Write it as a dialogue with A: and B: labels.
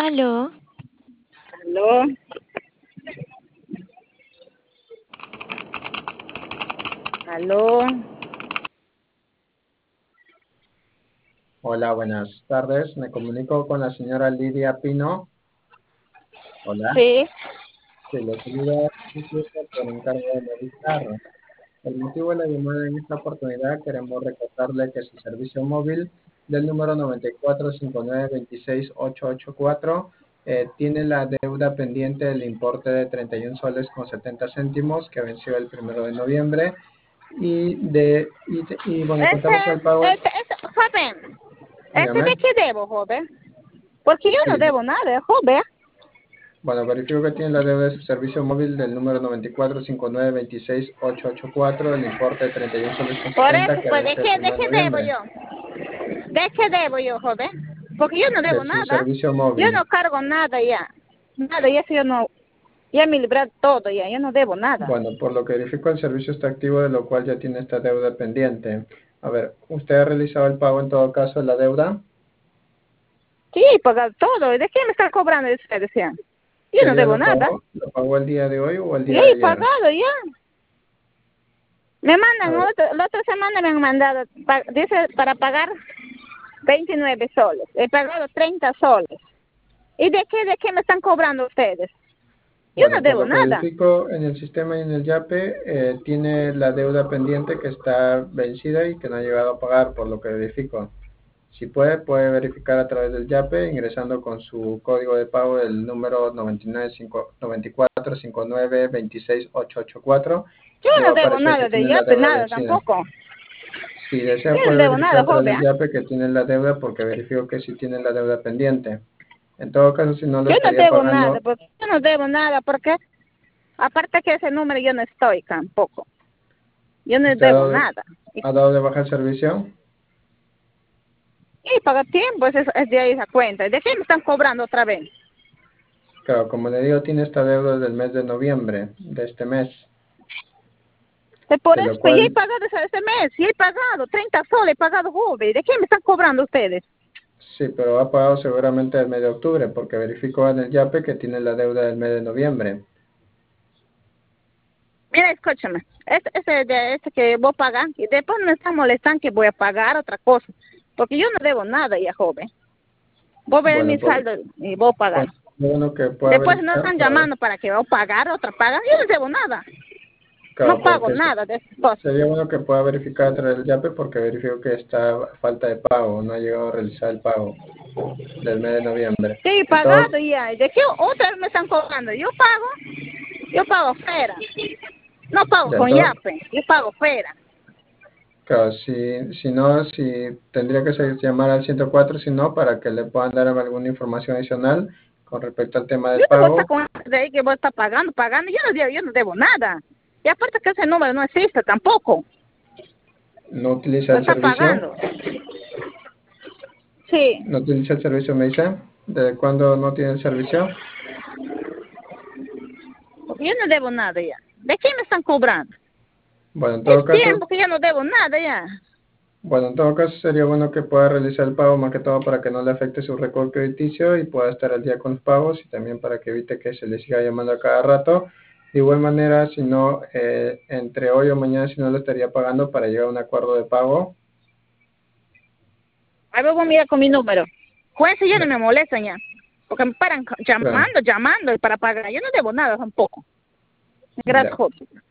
A: Aló,
B: ¿Aló? ¿Aló?
C: Hola, buenas tardes. Me comunico con la señora Lidia Pino. Hola.
B: Sí.
C: Sí, le saluda por encargo de Movistar. El motivo de la llamada en esta oportunidad queremos recordarle que su servicio móvil del número 9459268884 tiene la deuda pendiente del importe de 31 soles con 70 céntimos que venció el 1 de noviembre y bueno, contamos con el pago.
B: Joven,
C: Dígame.
B: ¿de qué debo, joven? Porque yo no
C: Sí,
B: debo nada, joven.
C: bueno, verifico que tiene la deuda de su servicio móvil del número 9459268884, el importe de 31 soles con
B: Por
C: 70
B: eso,
C: que
B: pues,
C: vence el
B: ¿de
C: 1 de
B: qué debo
C: noviembre
B: yo? ¿De qué debo yo, joven? Porque yo no debo
C: de su
B: nada.
C: servicio
B: Yo
C: móvil.
B: no cargo nada ya. Nada, ya yo no, ya me libré todo ya, yo no debo nada.
C: Bueno, por lo que verifico el servicio está activo, de lo cual ya tiene esta deuda pendiente. A ver, ¿usted ha realizado el pago en todo caso de la deuda?
B: Sí, pagar todo. ¿De qué me están cobrando ustedes ya? Yo
C: ¿Qué
B: no
C: día
B: debo
C: lo
B: nada.
C: pagó? ¿Lo pagó el día de hoy o el
B: Ya
C: día de
B: he
C: ayer?
B: pagado ya. Me
C: A
B: mandan,
C: ver,
B: la otra semana me han mandado, dice para pagar 29 soles. He pagado 30 soles. ¿Y de qué me están cobrando ustedes? Yo no
C: bueno, por
B: debo
C: lo que
B: nada.
C: verifico en el sistema y en el YAPE, tiene la deuda pendiente que está vencida y que no ha llegado a pagar, por lo que verifico. Si puede verificar a través del YAPE ingresando con su código de pago el número 9459268884.
B: Yo
C: Le va
B: no
C: a
B: debo
C: aparecer que
B: nada de
C: tiene la
B: yape,
C: deuda
B: nada
C: vencida.
B: tampoco.
C: Si desea
B: Yo no
C: puede
B: debo
C: verificar
B: nada,
C: a través
B: joven.
C: del YAPE que tiene la deuda porque verifico que sí tiene la deuda pendiente. En todo caso, si no lo
B: Yo no
C: estaría
B: debo nada,
C: pagando,
B: porque yo no debo nada, porque aparte que ese número yo no estoy tampoco. Yo no
C: ¿usted
B: debo nada.
C: ha dado de baja el servicio?
B: Y paga tiempo, es de ahí esa cuenta. ¿De qué me están cobrando otra vez?
C: Claro, como le digo, tiene esta deuda del mes de noviembre, de este mes,
B: Por
C: de
B: eso,
C: lo
B: pues ya he
C: cual
B: pagado ese mes, ya he pagado 30 soles, he pagado joven. ¿De qué me están cobrando ustedes?
C: sí, pero ha pagado seguramente el mes de octubre, porque verificó en el YAPE que tiene la deuda del mes de noviembre.
B: Mira, escúchame, este que voy a pagar, y después me están molestando que voy a pagar otra cosa, porque yo no debo nada ya, joven. Voy a ver
C: Bueno,
B: mi saldo y voy a pagar.
C: bueno, bueno que pueda
B: Después no
C: verificar,
B: están
C: para ver.
B: llamando para que voy a pagar otra paga. Yo no debo nada, no
C: Claro,
B: pago
C: porque
B: nada de esas cosas.
C: sería bueno que pueda verificar a través del YAPE, porque verifico que está a falta de pago, no ha llegado a realizar el pago del mes de noviembre.
B: Sí,
C: En todo,
B: pagado ya. ¿De qué otras me están cobrando? Yo pago fuera. No pago
C: ya en
B: con
C: todo,
B: yape, yo pago fuera.
C: claro, si no, si tendría que llamar al 104, si no, para que le puedan dar alguna información adicional con respecto al tema
B: Yo
C: del
B: no voy a estar
C: pago.
B: con de ahí que voy a estar pagando. Yo no debo nada. Y aparte que ese número no existe tampoco.
C: ¿No utiliza
B: Lo
C: el
B: está
C: servicio?
B: pagando. Sí,
C: ¿No utiliza el servicio, me dice? ¿Desde cuándo no tiene el servicio?
B: porque yo no debo nada ya. ¿De qué me están cobrando?
C: Bueno, en todo
B: Es
C: caso,
B: tiempo que yo no debo nada ya.
C: bueno, en todo caso sería bueno que pueda realizar el pago más que todo para que no le afecte su récord crediticio y pueda estar al día con los pagos y también para que evite que se le siga llamando a cada rato. De igual manera, si no, entre hoy o mañana, si no lo estaría pagando para llegar a un acuerdo de pago.
B: A ver, voy a mirar con mi número. Jueces ya no me molestan ya. Porque me paran
C: Claro,
B: llamando y para pagar. Yo no debo nada tampoco.
C: ya.
B: Gracias, joven.